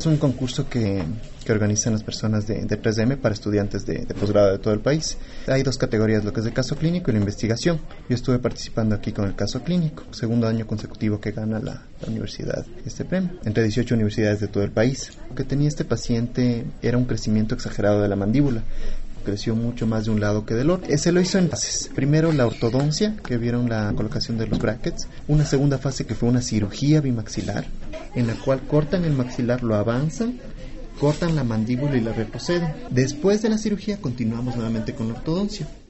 Es un concurso que organizan las personas de 3DM para estudiantes de posgrado de todo el país. Hay dos categorías, lo que es el caso clínico y la investigación. Yo estuve participando aquí con el caso clínico, segundo año consecutivo que gana la universidad este premio, entre 18 universidades de todo el país. Lo que tenía este paciente era un crecimiento exagerado de la mandíbula. Creció mucho más de un lado que del otro. Se lo hizo en fases. Primero la ortodoncia, que vieron la colocación de los brackets. Una segunda fase que fue una cirugía bimaxilar, en la cual cortan el maxilar, lo avanzan, cortan la mandíbula y la retroceden. Después de la cirugía continuamos nuevamente con la ortodoncia.